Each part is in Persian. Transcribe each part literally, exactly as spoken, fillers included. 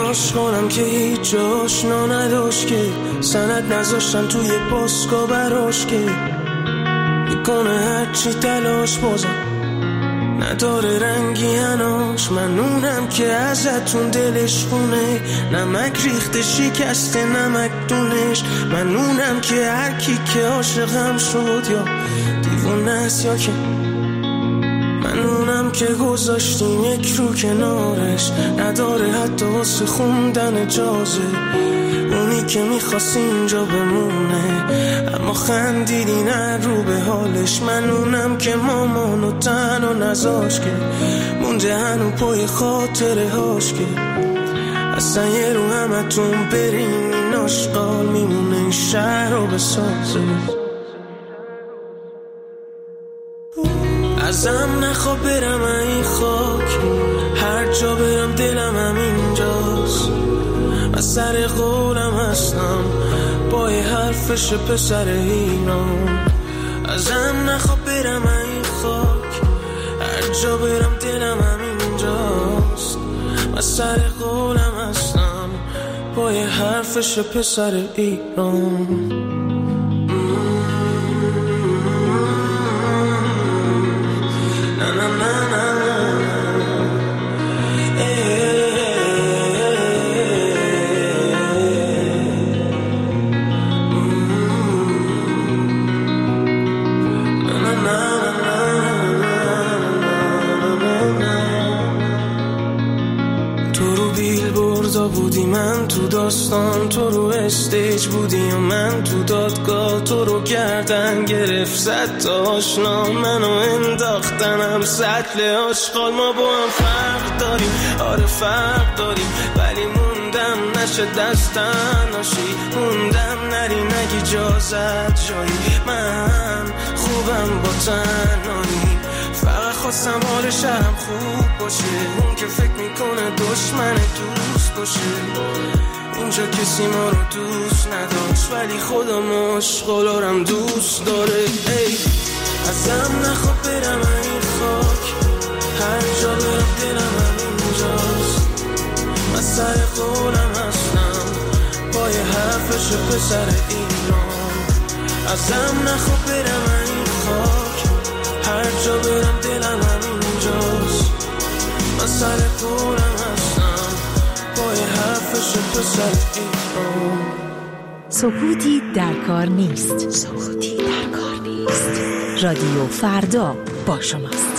عاشقانم که هیچ آشنا نداشت که سند نذاشتن توی پاسکا براش که میکنه هرچی تلاش بازم نداره رنگی هناش. من اونم که ازتون دلش خونه نمک ریخته شکسته نمک دونش. من اونم که هر کی که عاشقم شد یا دیوونه است یا که من اونم که گذاشتیم یک رو کنارش نداره حتی واسه خوندن اجازه. اونی که میخواست اینجا بمونه اما خندیدی نه رو به حالش. من اونم که مامانو تنها نذاش که مونده هنو پای خاطره هاش که اصلا یه رو همتون برین این آشقال میمونه این شهر رو بسازه. ازم نخوا برم این خاک هر جا برم دلم همینجاست. من سر قولم هستم با یه حرفش پسر ایران. ازم نخوا برم این خاک هر جا برم دلم همینجاست. من سر قولم هستم با یه حرفش پسر ایران. بودی من تو داستان تو رو استیج بودی و من تو دادگاه تو رو گردن گرفت صد تا آشنا منو انداختنم سطل آشغال. ما با هم فرق داریم آره فرق داریم ولی موندم نشه دستن ناشی موندم نری نگی جازت جایی. من خوبم با تنهایی فقط خواستم حال شهرم خوب باشه. اون که فکر میکنه دشمن دوست باشه اینجا کسی ما رو دوست نداشت ولی خودم عاشقالارم دوست داره. ای ازم نخوا برم این خاک هر جا برم دلم همینجاست. من سر قولم هستم با یه حرفش پسر ایران. ازم نخوا برم این خاک هر جا برم دلم همینجاست. من سر قولم هستم با یه حرفش پسر ایران. سکوتی در کار نیست. سکوتی در کار نیست. رادیو فردا با شماست.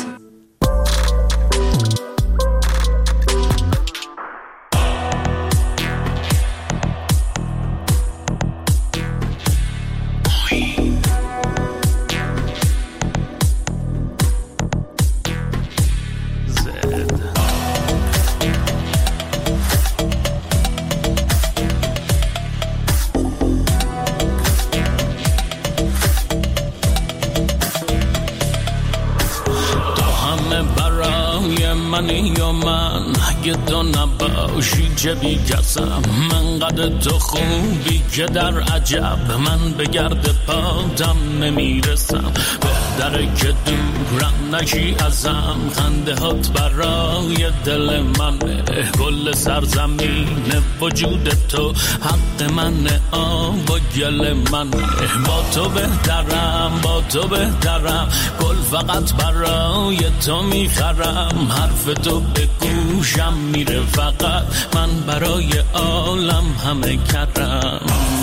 اگه تو نباشی چه بی کسم من قد تو خوبی که در عجب من به گرد پاتم نمیرسم. بهتره که دورم نشی ازم خنده هات برای دل منه. کل سرزمین وجود تو حق منه آب و گل منه. با تو بهترم با تو بهترم گل فقط برای تو میخرم. حرف تو به گوشم میره فقط من برای عالم همه کردم.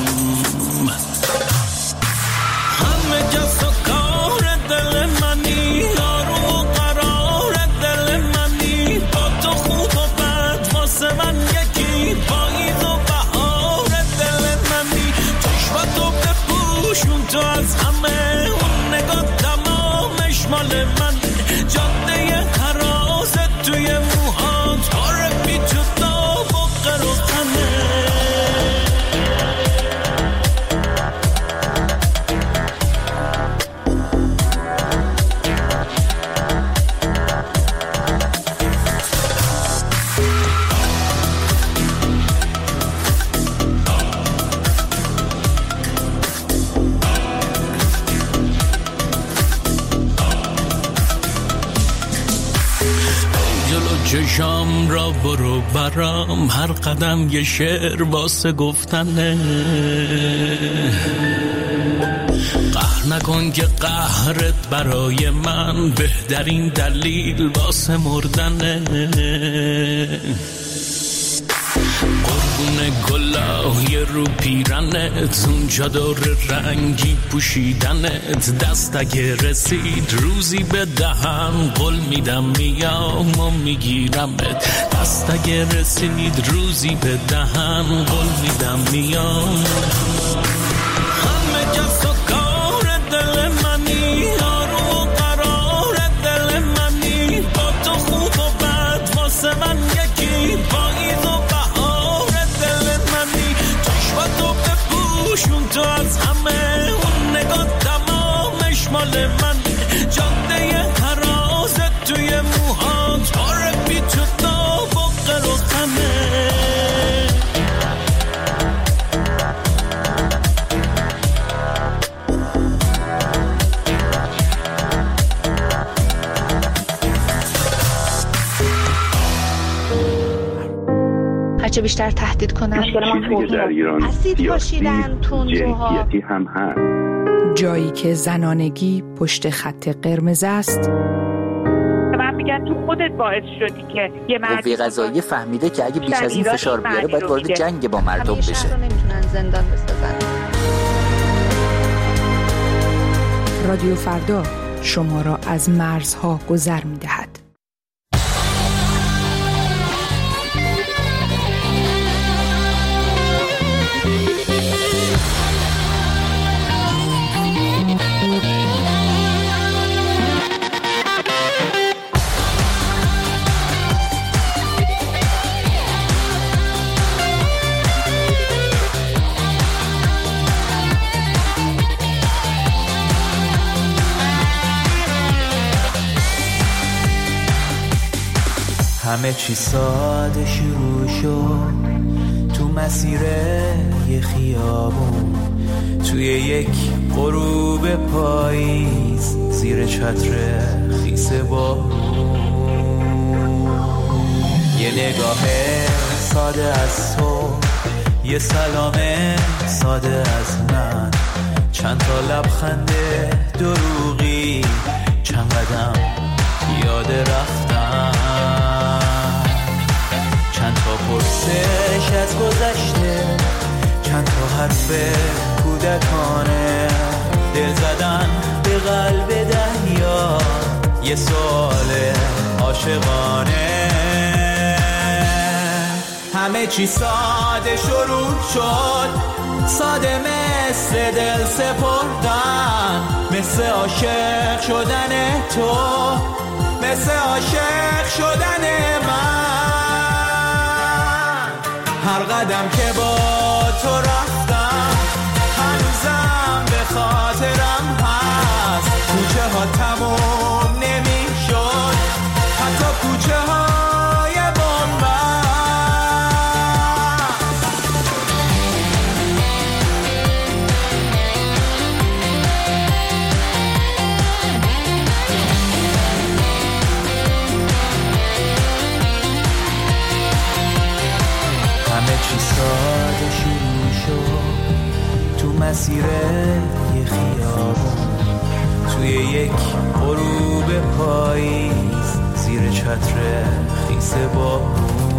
همه کس و کار دل منی آروم و قرار دل منی. با تو خوب و بد واسه من یکی پاییز و بهار دل منی. چشماتو بپوشون تو از همه اون نگاه تمامش مال من. جاده حراست توی موهات باره بی تو داغ و قروخنه. چشام را برو برام، هر قدم یه شعر واسه گفتنه. قهر نکن که قهرت برای من بهترین دلیل واسه مردنه. قربون گلای رو پیرنت، اونجا دور رنگی پوشیدنت، دست اگه رسید روزی به دهن قول میدم میام و میگیرمت. دست اگه رسید روزی به دهن قول میدم میام. همه کس و کار دل منی، آروم و قرار دل منی، با تو خوب و بد واسه من یکی، پاییز و بهار دل منی. چشم تو بپوشون تو از همه، اون نگاه تمامش مال من. جاده حرازت توی موهات، پاره بی تو تا بقل و خمه. هرچه بیشتر تهدید کنن چیزی که در ایران اسید پاشیدن، تندروها، جنسیتی هم هست. جایی که زنانگی پشت خط قرمز است. من میگن تو خودت باعث شدی که یه مرد قوه قضاییه فهمیده که اگه بیش از این فشار بیاره باید وارد جنگ با مردم بشه. همیشه رو نمیتونن زندان بسازن. رادیو فردا شما را از مرزها گذر می‌دهد. همه چی ساده شروع شد تو مسیر یه خیابون، توی یک غروب پاییز زیر چتر خیس بارون. یه نگاه ساده از تو، یه سلام ساده از من، چند تا لبخند دروغی، چند قدم یاد رفتن، چند تا پرسش از گذشته، چند تا حرف کودکانه، دل زدن به قلب دریا، یه سوال عاشقانه. همه چی ساده شروع شد، ساده مثل دل سپردن، مثل عاشق شدن تو، مثل عاشق شدن من. هر قدم که با تو رفتم هنوزم به خاطرم هست، کوچه ها تموم نمی شد، حتی کوچه های بامبست. همه چی ساده شروع شد تو مسیر یه خیابون، توی یک غروب پاییز زیر چتر خیس بارون.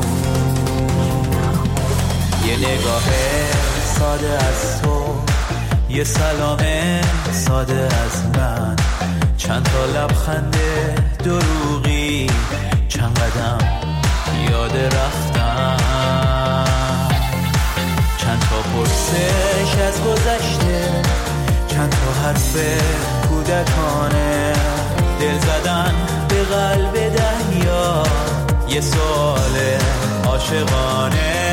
یه نگاه ساده از تو، یه سلام ساده از من، چند تا لبخند دروغی، چند قدم یاد رفتن، چند تا پرسش از گذشته، چند تا حرف کودکانه، دل زدن به قلب دریا، یه سوال عاشقانه.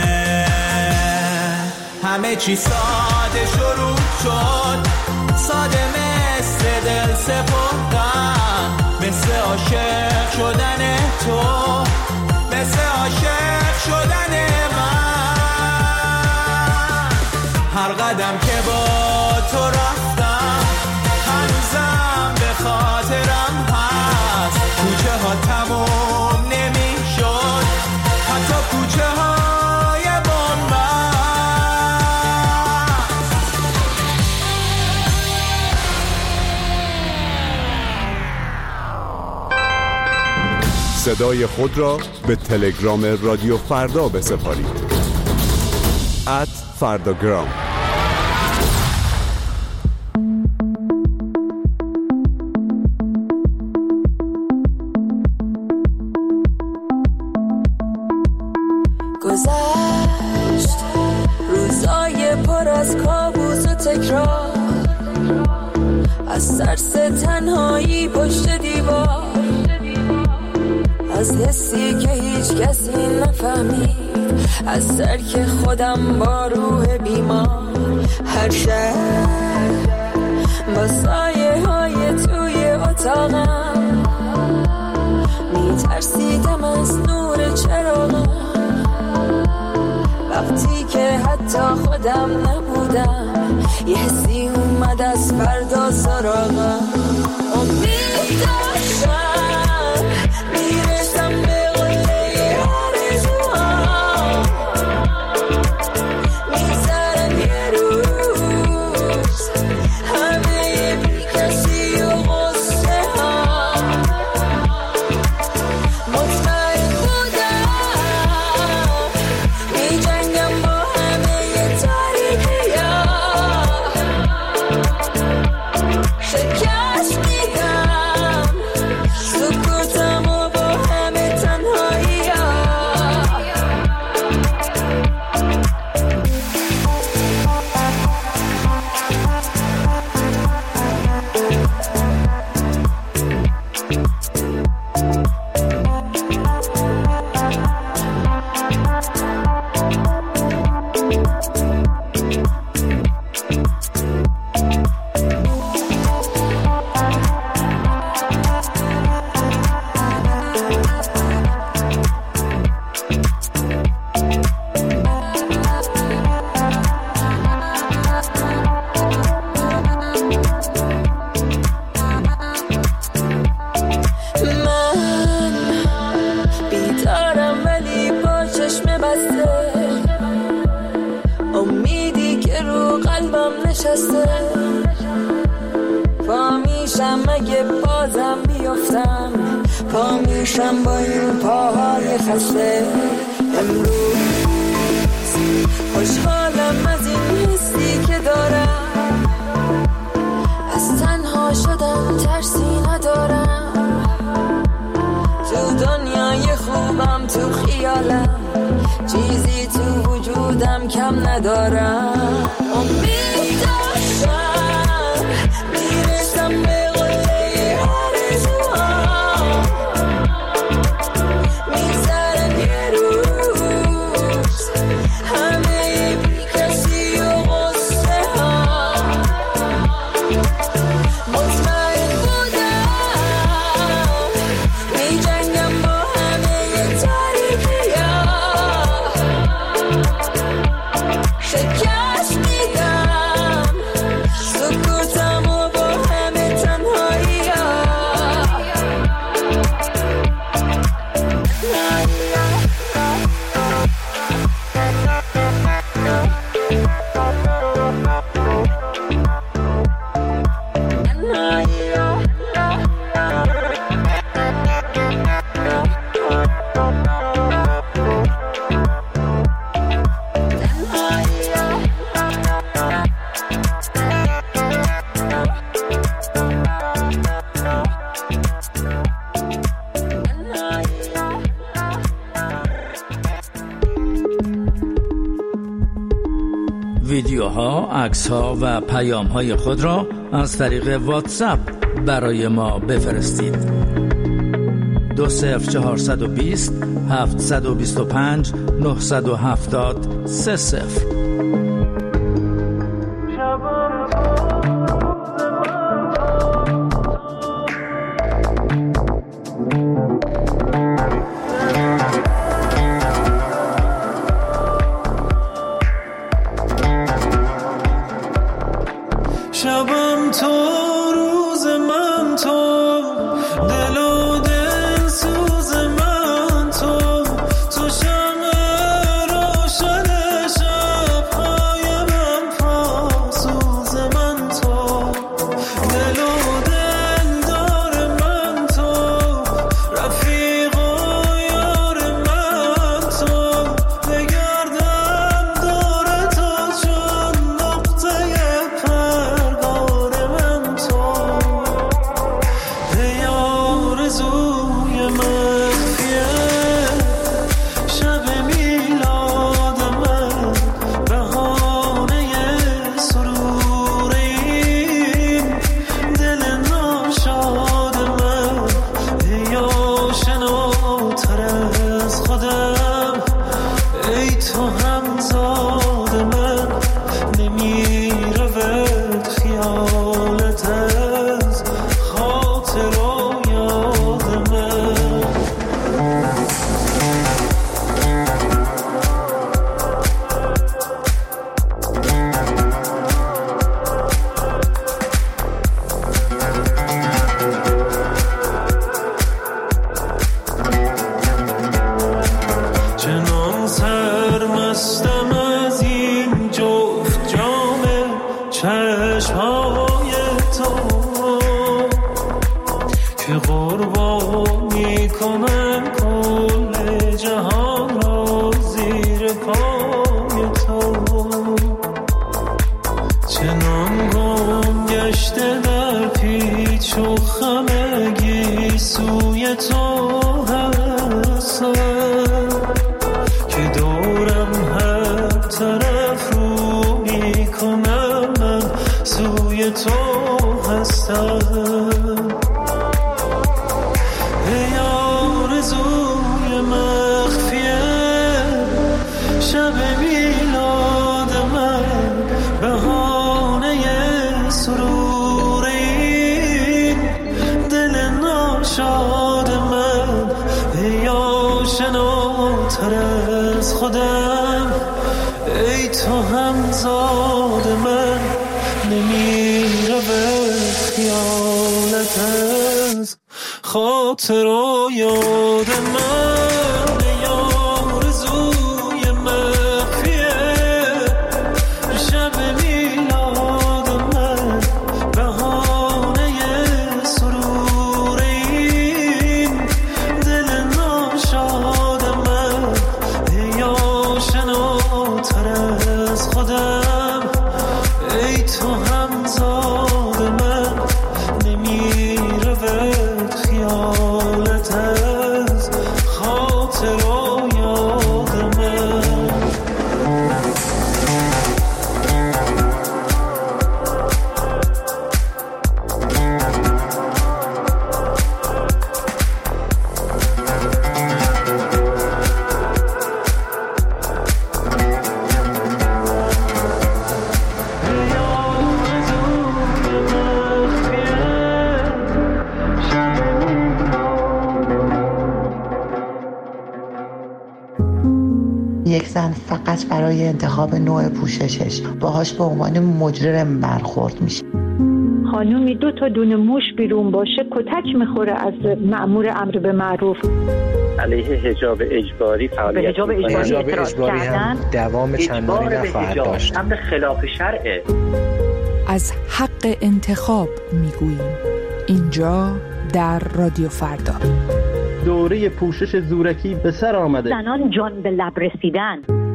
همه چی ساده شروع شد، ساده مثل دل سپردن، مثل عاشق شدن تو، مثل عاشق شدن من. هر قدم که با تو رفتم هنوزم به خاطرم هست، کوچه ها تموم نمی صدای خود را به تلگرام رادیو فردا بسپارید. ات فرداگرام. گذشت روزای پر از کابوس و تکرار، از ترس تنهایی پشت دیوار، از حسی که هیچ کسی نفهمید، از ترک خودم با روح بیمار. هر شب با سایه های توی اتاقم میترسیدم از نور چراغم، وقتی که حتی خودم نبودم یه حسی اومد از فردا سراغم. امید داشتم میرسم به قله آرزوام، میذارم یه روز همه بی کسی و غصه ها. مطمئن بودم میجنگم با همه تاریکی ها، شکست میدم سکوتم و با همه تنهایی ها. من بیدارم ولی با چشم بسته، امیدی که رو قلبم نشسته. پا میشم اگه بازم بیفتم، پا میشم با این پاهای خسته. امروز خوشحالم از این حسی که دارم، از تنها شدم ترسی ندارم. تو دنیای خوبم تو خیالم، چیزی تو وجودم کم ندارم. امید داشتم میرسم به قله آرزوام، میذارم یه روز همه بی کسی و غصه ها. مطمئن بودم میجنگم با همه تاریکی ها، شکست میدم سکوتم و با همه تنهایی ها. ویدیوها، عکس‌ها و پیام‌های خود را از طریق واتساپ برای ما بفرستید. دو صفر چهارصد و بیست هفتصد و بیست و پنج نهصد و هفتاد سه صفر. شبم تو روز من تو، دل و دل سوز من تو، تو شمع روشن شب ها. من کل جهان را زیر پای تو چنان گم گشته در پیچ و خمگی سوی تو هستم که دورم هر طرف رو می کنم من سوی تو هستم ای آرزوی مخفیه شب میلاد من بهانه سرور این دل ناشاد من ای آشناتر از خودم ای تو همزاد من نمی رود خیالت از خاطر و یاد من ای آرزوی مخفیه شب میلاد من بهانه سرور این دل ناشاد من ای آشناتر از خودم ای تو همزاد من نمی رود خیالت از خاطر و یاد من یک زن فقط برای انتخاب نوع پوششش باهاش به عنوان مجرم برخورد میشه. خانومی دو تا دونه موش بیرون باشه کتک میخوره از مأمور امر به معروف. علیه حجاب اجباری فعالیت حجاب اجباری, حجاب اجباری هم دوام چندانی نخواهد داشت. امر خلاف شرعه. از حق انتخاب میگوییم اینجا در رادیو فردا. دوره پوشش زورکی به سر آمده. زنان جان به لب رسیدن.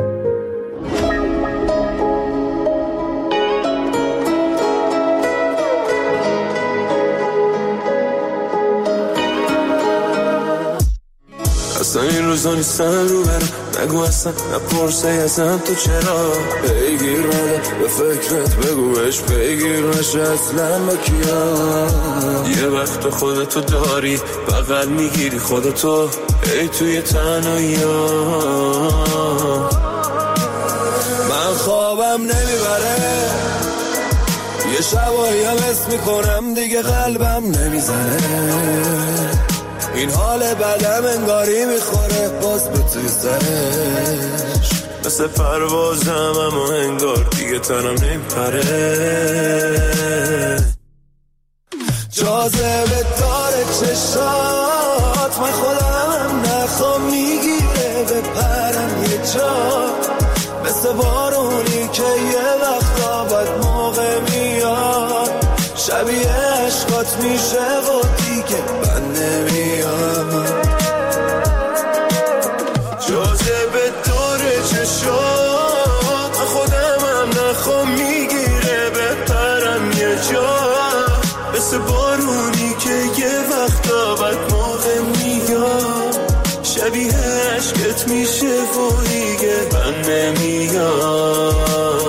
اصلا این روزا نیستن رو برم نگو اصلا نپرسه ازم تو چرا بگیر منه به فکرت بگوش بگیر نشه اصلا با کیا یه وقت خودتو داری بغل میگیری خودتو ای توی تنهایی من خوابم نمیبره یه شبایی هم اسم میکنم دیگه قلبم نمیزنه این حال بدم انگاری میخوره باز به توی سرش مثل پروازم اما انگار دیگه تنم نمیپره جاذبه داره چشات من خودم نخوام میگیره بپرم یه جا مثل بارونی که یه وقتا بد موقع میاد شبیه عشقات میشه و دیگه من نمیام جاذبه داره چشات خودم هم نخوام میگیره بپرم یه جا مثل بارونی که یه وقتا بد موقع میاد شبیه عشقت میشه و دیگه من نمیام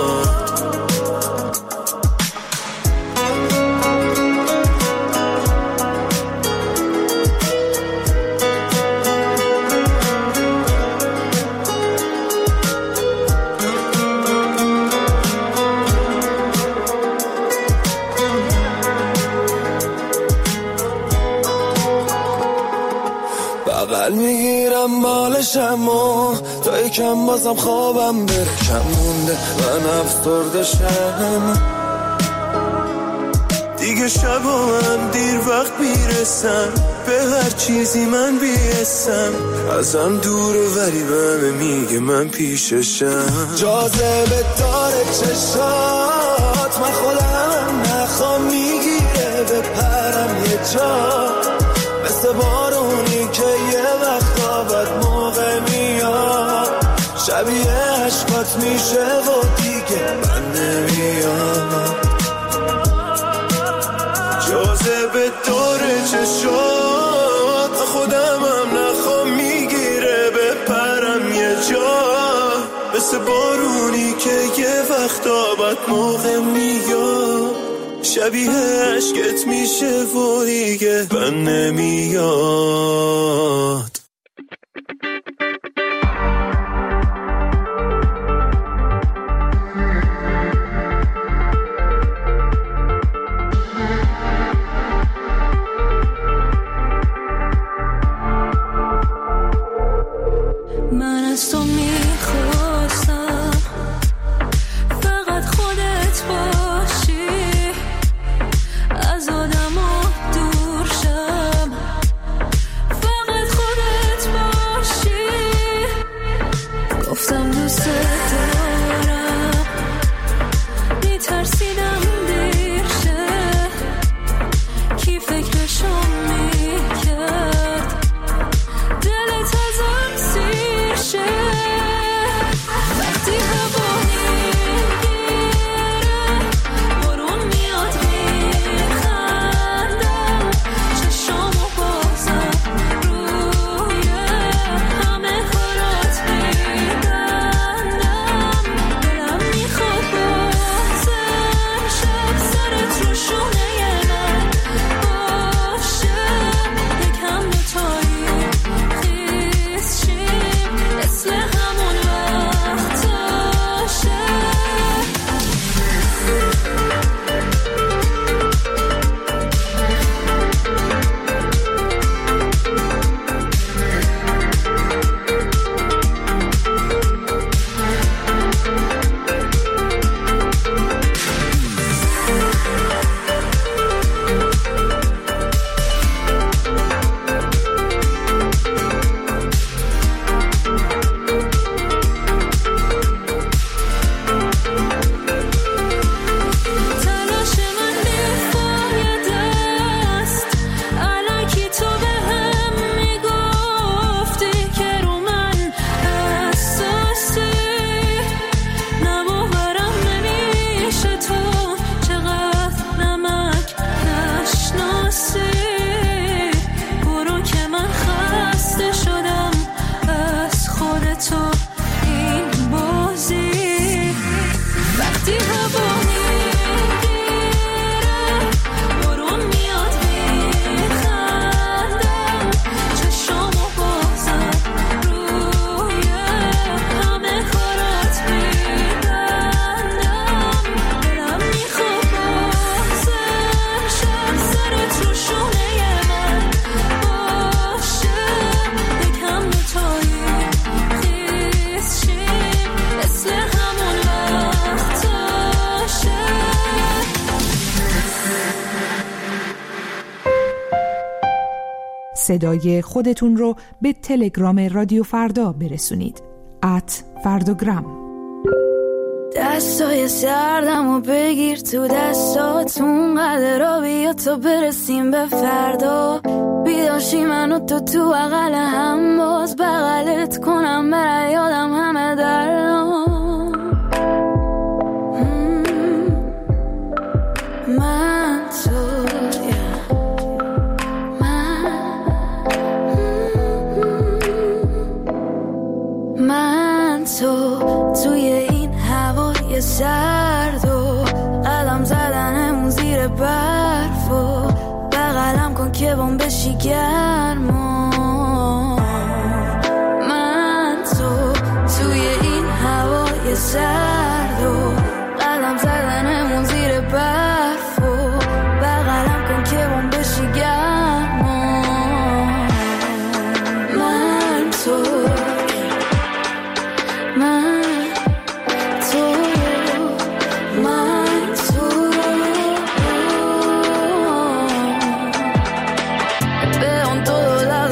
بغل میگیرم بالشم و تا یکم بازم خوابم بره کم مونده من افسرده شم دیگه شبا من دیر وقت میرسم به هر چیزی من بیستم ازم دوره ولی بهم میگه من پیششم جاذبه داره چشات من خودم نخوام میگیره بپرم یه جا مثل بارونی که یه وقت بد موقع میاد شبیه عشقات میشه و دیگه من نمیاد جاذبه دور چشات خودم هم نخوام میگیره بپرم یه جا مثل بارونی که یه وقتا بد موقع میاد شبیه عشقت میشه و دیگه من نمیاد من از تو میخواستم فقط خودت باشی از آدم‌ها دور شم فقط خودت باشی گفتم دوست دارم میترسیدم دیر شه کی فکرشو میکرد دلت ازم سیر شه وقتی هوا میگیره بارون میاد میخندم چشامو بازم روی همه کارات میبندم دلم میخواد بازم شب سرت رو شونه من باشه یکم دوتایی خیز شیم مثل همون وقتاشه تلاش من بیفاید است الکی تو به هم میگفتی که رو من حساسی نباورم نمیشه تو چقدر نمک نشناسی برو که من خسته شدم از خودتو این بازی وقتی هوا میگیره بارون میاد میخندم چشامو بازم روی همه کارات میبندم دلم میخواد بازم شب سرت رو شونه من باشه یکم دوتایی خیز شیم مثل همون وقتاشه صدای خودتون رو به تلگرام رادیو فردا برسونید ات فرداگرام. دستای سردم و بگیر تو دستاتون قدر را بیا تا برسیم به فردا بیداشی من و تو تو اقل هم باز بغلت کنم بره یادم همه دردام من تو من تو توی این هوای سرد و قدم زدنمون زیر برف و بغلم کن که بام بشی گرما من تو توی این هوای سرد و قدم زدنمون زیر برف و بغلم کن که بام بشی گرما من تو من تو من تو veo en todos lados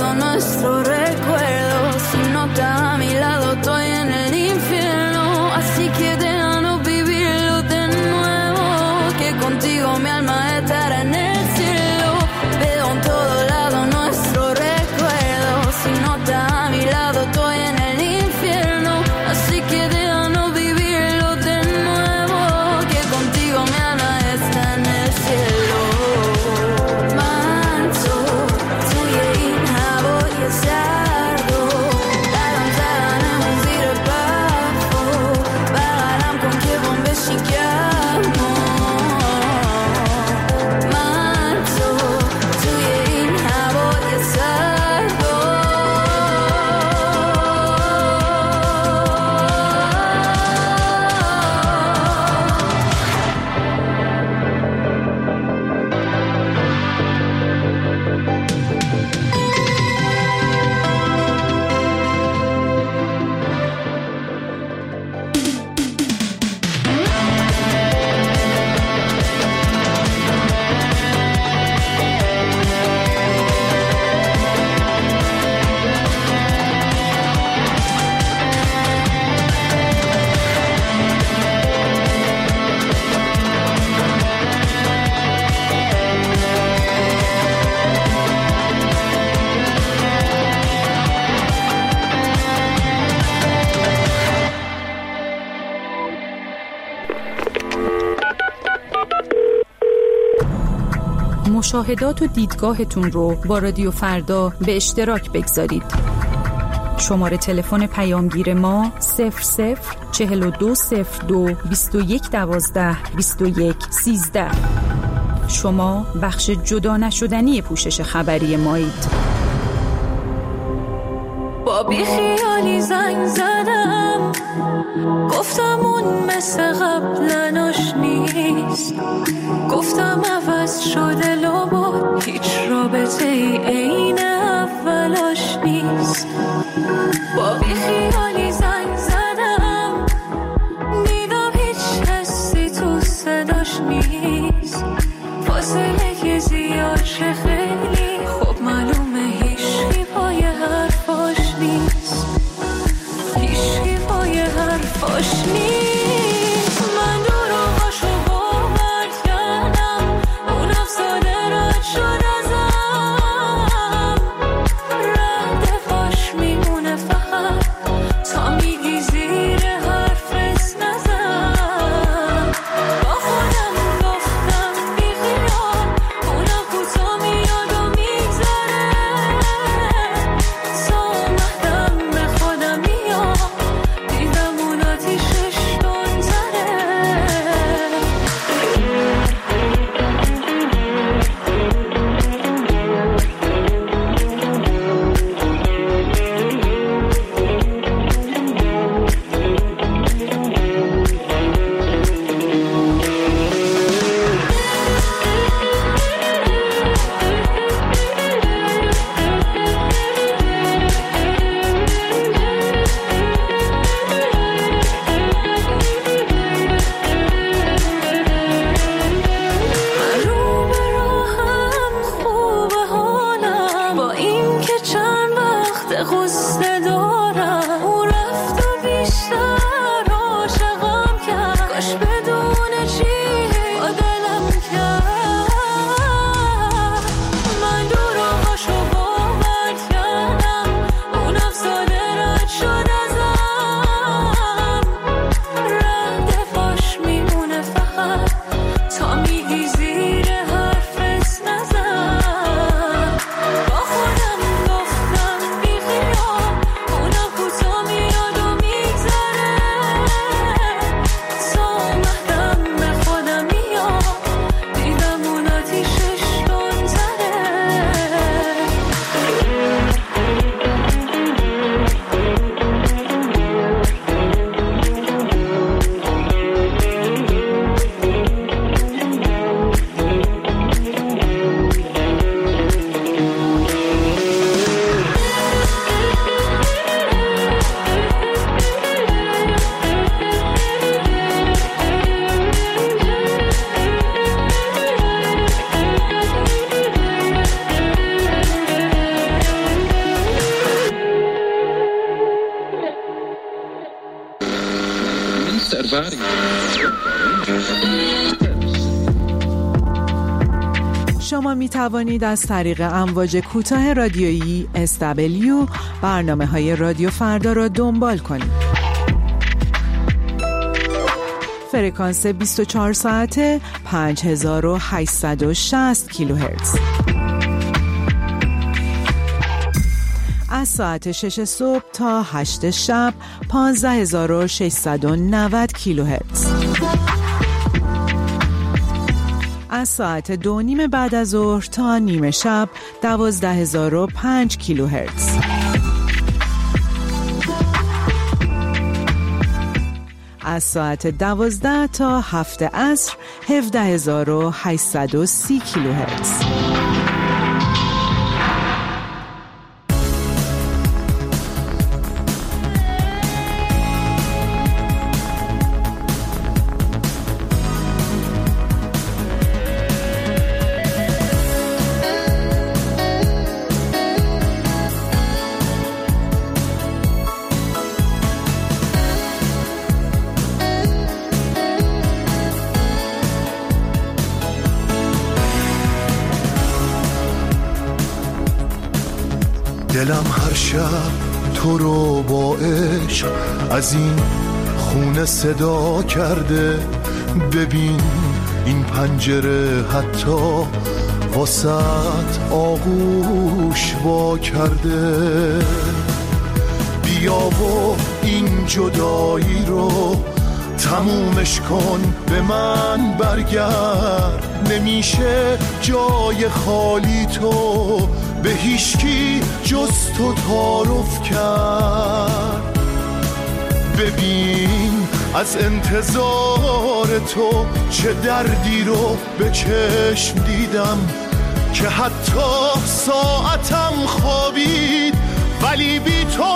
مشاهدات و دیدگاهتون رو با رادیو فردا به اشتراک بگذارید. شماره تلفن پیامگیر ما صفر صفر چهل و دو صفر دو بیست و یک دوازده بیست و یک سیزده. شما بخش جدا نشدنی پوشش خبری مایید. با بی خیالی زنگ زدم، گفتم اون مثل قبلا آشنیست، گفتم عوض شده لابد هیچ رابطه ای عین اولاش نیست. با بی خیالی زنگ زدم، دیدم هیچ حسی تو صداش نیست، فاصله که زیاد شه خیلی خب معلومه هیچی پای حرفاش نیست، هیچی پای حرفاش نیست. من دور آقاشو باور کردم، اون افساده رد شد ازم، رد پاش میمونه فقط تا میگی زیر حرفت نزن. با خودم گفتم بی خیال، اونم کوتا میاد و میگذره، تا اومدم به خودم میاد، دیدم اون آتیشش دونتره. رو به راهم خوبه حالم، با این که چند وقت غصه دارم، اون رفت و بیشتر عاشقم کرد، کاش بدون چی با دلم کرد. من دور آقاشو باور کردم، اون افساده رد شد ازم، رد پاش میمونه فقط تا میگی زیر حرفت نزن. با خودم گفتم بی خیال، اونم کوتا میاد و میگذره، تا اومدم به خودم میاد، دیدم اون آتیشش دونتره. شما می توانید از طریق امواج کوتاه رادیویی اس دبلیو برنامه های رادیو فردا را دنبال کنید. فرکانس بیست و چهار ساعته پنج هزار و هشتصد و شصت کیلوهرتز. از ساعت شش صبح تا هشت شب پانزده هزار و ششصد و نود کیلوهرتز. از ساعت دو نیم بعد از ظهر تا نیمه شب دوازده هزار و پنج کیلوهرتز. از ساعت دوازده تا هفت عصر هفده هزار و هشتصد و سی کیلوهرتز. دلم هر شب تو رو با عشق از این خونه صدا کرده. ببین این پنجره حتی واسط آغوش وا کرده. بیا و این جدایی رو تمومش کن، به من برگرد. نمیشه جای خالی تو به هیچکی جز تو تعارف کرد. ببین از انتظار تو چه دردی رو به چشم دیدم، که حتی ساعتم خوابید ولی بی تو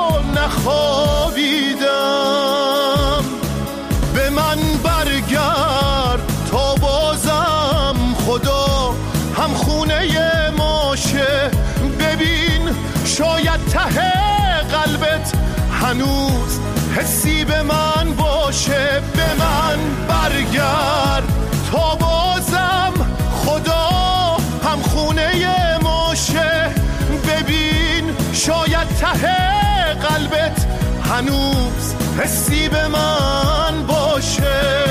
نخوابیدم. به من برگرد تا بازم خدا هم خونه ماشه. ببین شاید ته قلبت هنوز حسی به من باشه. به من برگرد تا بازم خدا هم خونه ماشه. ببین شاید ته قلبت هنوز حسی به من باشه.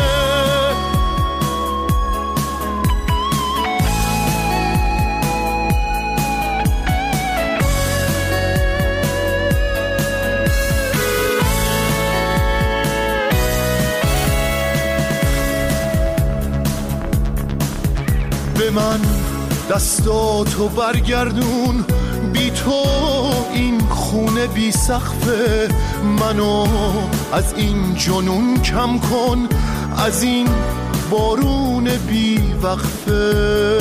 به من دستاتو برگردون، بی تو این خونه بی سقفه. منو از این جنون کم کن، از این بارون بی وقفه.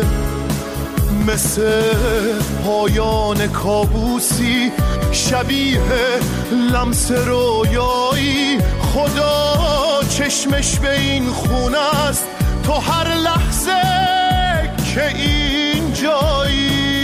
مثل پایان کابوسی شبیه لمس رویایی، خدا چشمش به این خونه است تو هر لحظه که این جایی.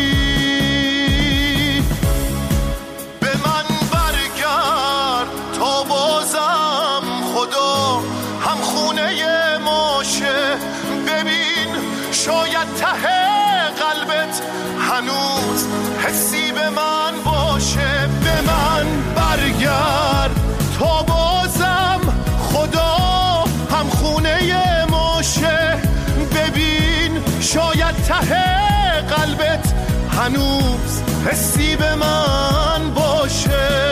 به من برگرد تا بازم خدا هم خونه ماشه. ببین شاید ته قلبت هنوز حسی به من باشه. به من برگرد تا بازم خدا هم خونه ماشه. ببین شاید ته قلبت هنوز حسی به من باشه.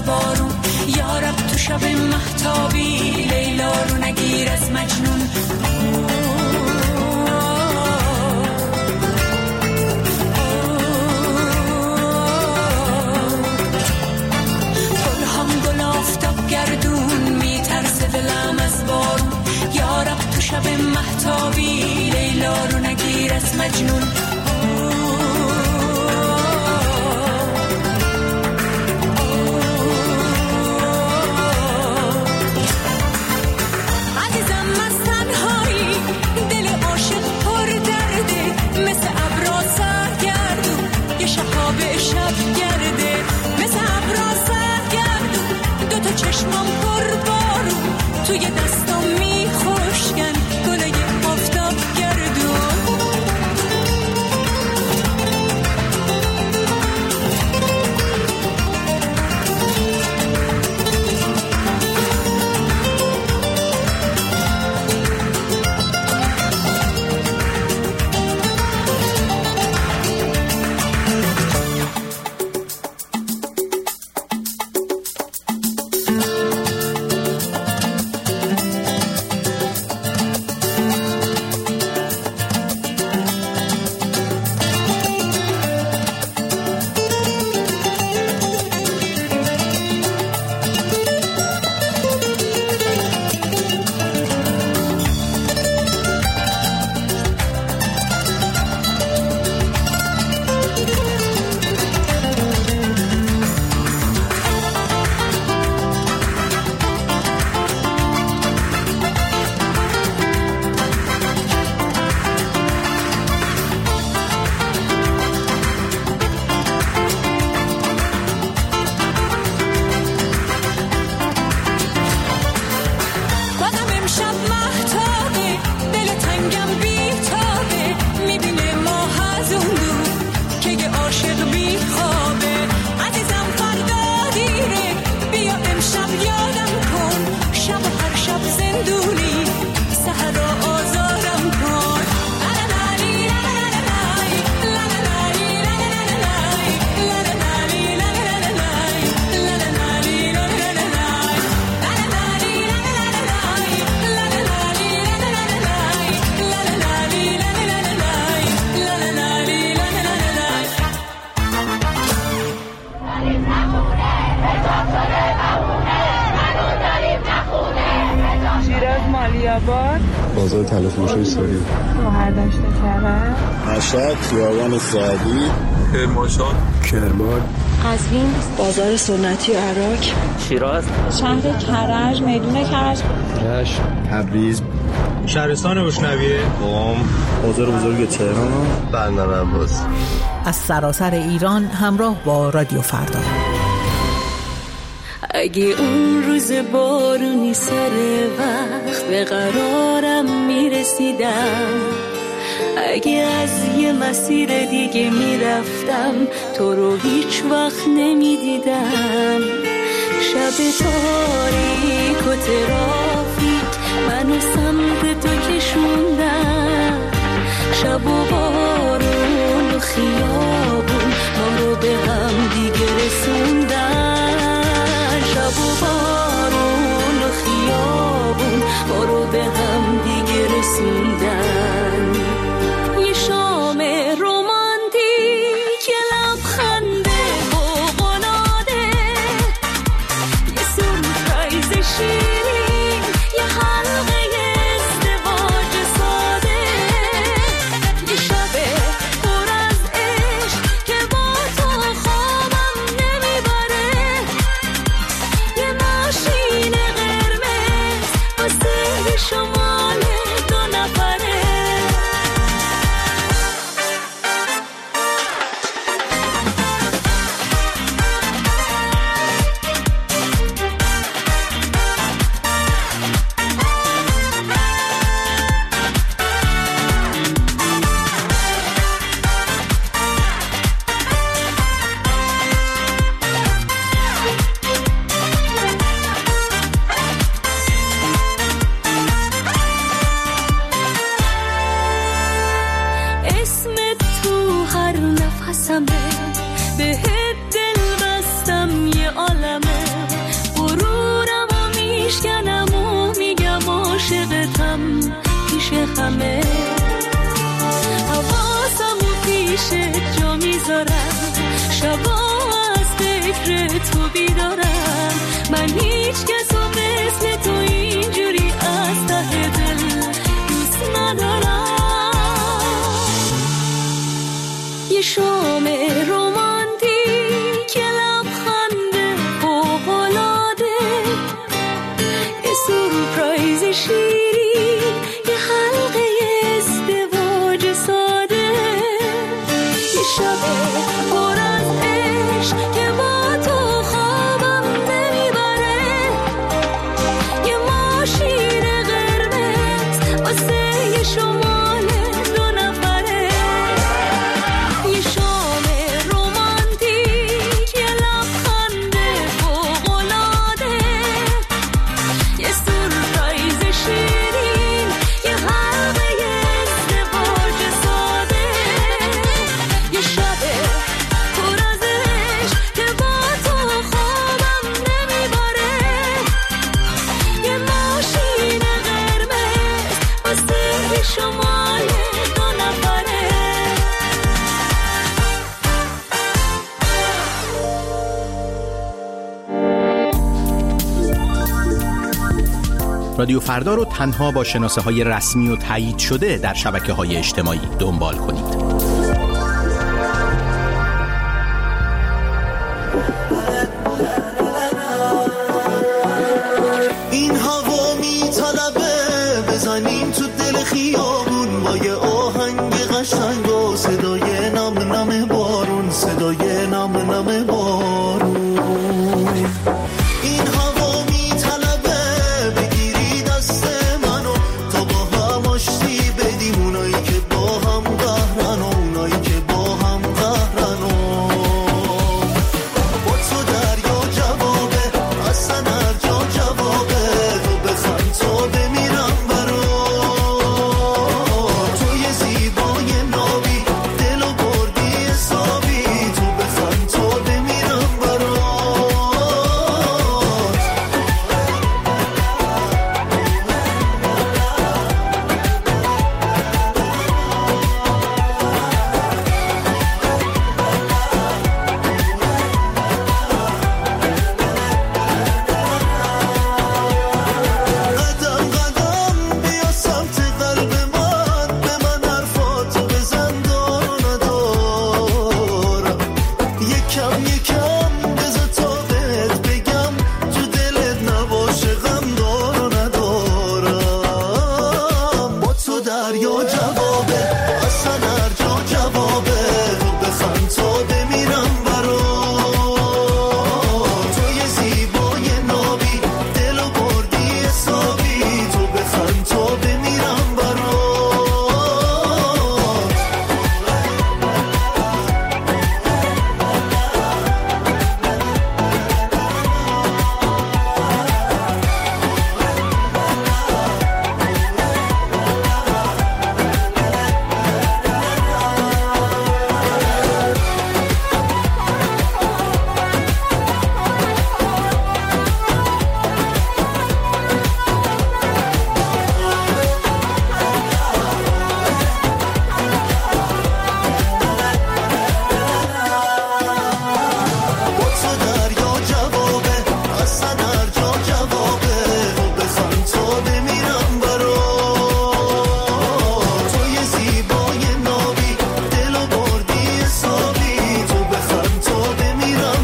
از بارون، یارب تو شب مهتابی لیلا رو نگیر از مجنون. گل هم گل آفتاب گردون میترسه دلم از بارون، یارب تو شب مهتابی لیلا رو نگیر از مجنون. چشمم پر بارون توی دستم میخوشگن گلای آفتاب گردون. بازار تلفروشی سوری بهرداشت کرد مشهد خیابان سعدی کرمانشاه کرمان قزوین بازار سنتی عراق شیراز شهر کرج میدون کرج رشت تبریز شهرستان اشنویه قم بازار بزرگ تهران بندر عباس. از سراسر ایران همراه با رادیو فردا. اگه اون روز بارونی سر وقت به قرارم میرسیدم، اگه از یه مسیر دیگه میرفتم تو رو هیچ وقت نمیدیدم، شب تاریک و ترافیک منو سمت تو کشوندن، شب و بارون و خیابون ما رو به هم دیگه رسوندن، شب و بارون و خیابون ما رو به هم دیگه رسوندن. یه شام رومانتیک یه لبخنده فوق‌العاده، یه سورپرایز شیرین یه حلقه ازدواج ساده، یه شب میذارم، شبا از فکر تو بیدارم. من هیچ کس و مثل تو اینجوری از ته دل دوست ندارم. یه شام رومانتیک، یه لبخند فوق‌العاده، یه سورپرایز شیرین، یه حلقه ازدواج ساده، یه شب پر از عشق که با تو خوابم نمیبره، یه ماشین قرمز واسه یه شمال دو نفره، یه شام رومانتیک، یه لبخند فوق‌العاده، یه سورپرایز شیرین، یه حلقه ازدواج ساده، یه شب پر از عشق که با تو خوابم نمیبره، یه ماشین قرمز واسه شمال دو نفره. رادیو فردا رو تنها با شناسه های رسمی و تایید شده در شبکه های اجتماعی دنبال کنید. این هوا میطلبه بزنیم تو دل خیابون با یه آهنگ قشنگ و صدای نم نم بارون، صدای نم نم بارون. این هوا میطلبه بگیری دست منو تا با هم آشتی بدیم، اونایی که با هم قهرن و اونایی که با هم قهرن و با تو دریا جوابه، اصلا هر جا جوابه، تو بخند تو بمیرم برات، توی زیبای نابی دل و بردی حسابی، تو بخند تو بمیرم برات. قدم قدم بیا سمت قلب من، به من حرفاتو بزن دار و ندارم، یکم یکم بذار تا بهت بگم تو دلت نباشه غم دار و ندارم، با تو دریا جوابه، اصلا هر جا جوابه، تو بخند تو بمیرم برات، توی زیبای نابی دل و بردی حسابی، تو بخند تو بمیرم برات. با تو دریا جوابه، اصلا هر جا جوابه، تو بخند تو بمیرم برات، توی زیبای نابی دل و بردی حسابی، تو بخند تو بمیرم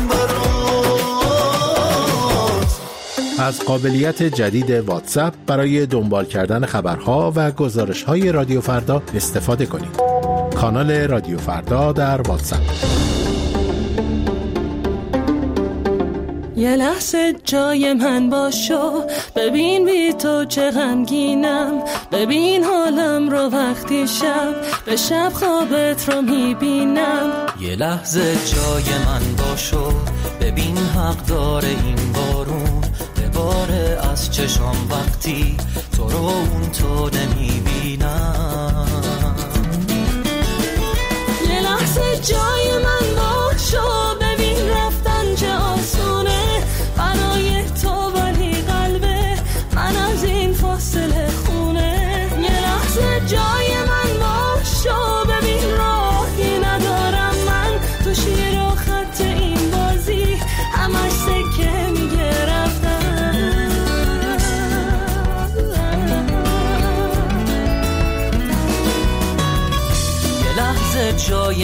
برات. از قابلیت جدید واتساپ برای دنبال کردن خبرها و گزارش‌های رادیو فردا استفاده کنید. کانال رادیو فردا در واتساپ. یه لحظه جای من باشو، ببین بی تو چه غمگینم، ببین حالم رو وقتی شب به شب خوابت رو میبینم. یه لحظه جای من باشو، ببین حق داره این بارون بباره از چشام وقتی تو رو اون تو نمیبینم. یه لحظه جای من باشو، ببین رفتن چه آسونه برای تو، ولی قلبه من از این فاصله خونه. یه لحظه جای من باشو، ببین راهی ندارم من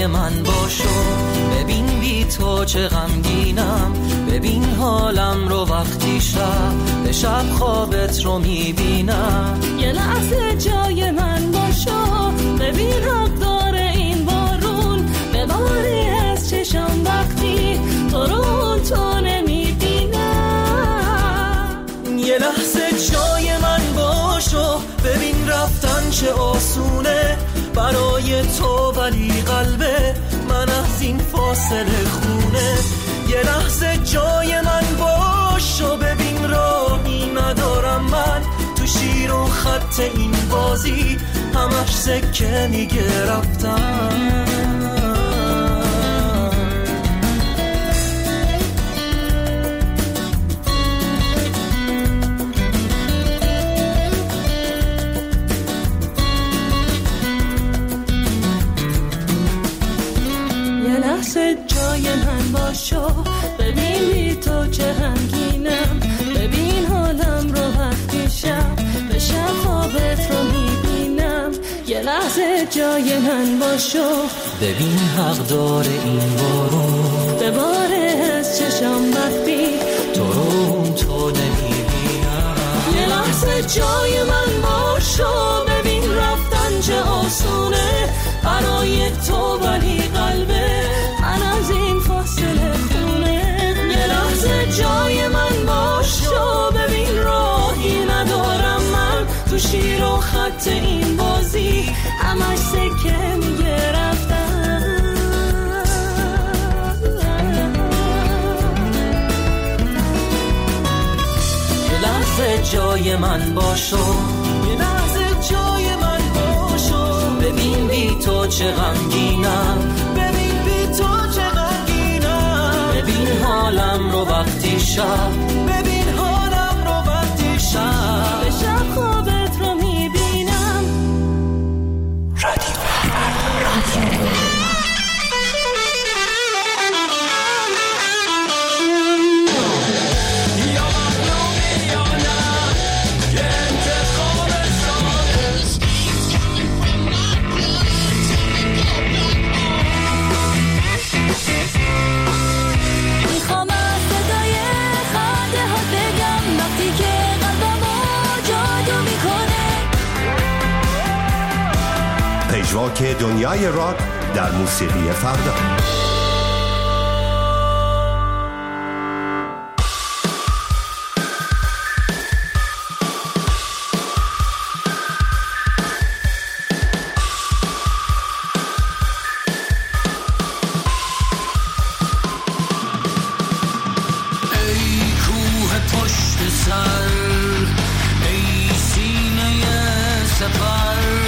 جای من باشو، ببین بی تو چه غمگینم، ببین حالم رو وقتی شب به شب خوابت رو میبینم. یه لحظه جای من باشو، ببین حق داره این بارون بباری از چشم وقتی تو رو تو نمیبینم. یه لحظه جای من باشو، ببین رفتن چه آسونه برای تو، ولی قلبه من از این فاصله خونه. یه لحظه جای من باشو، ببین راهی ندارم من تو شیر و خط این بازی، همش سکه میگه رفتم. جای من باشو، ببین بی تو چه غمگینم، ببین حالم رو وقتی شب به شب خوابت رو میبینم. یه لحظه جای من باشو، ببین حق داره این بارون بباره از چشم وقتی تو رو تو نمیبینم. یه لحظه جای من باشو، ببین رفتن چه آسونه برای تو، ولی قلبه من از این فاصله خونه. یه لحظه جای من باشو، ببین راهی ندارم من تو شیر و خط این بازی، همش سکه میگه رفتن. یه لحظه جای من باشو، یه لحظه جای من باشو، ببین بی تو چه غمگینم، ببین بی تو چه غمگینم، ببین حالم رو وقتی شب، ببین حالم رو وقتی شب به شب خوابت رو میبینم. رادیو پژواک دنیای راک در موسیقی فردا. ای کوه پشت سر، ای سینه سپر،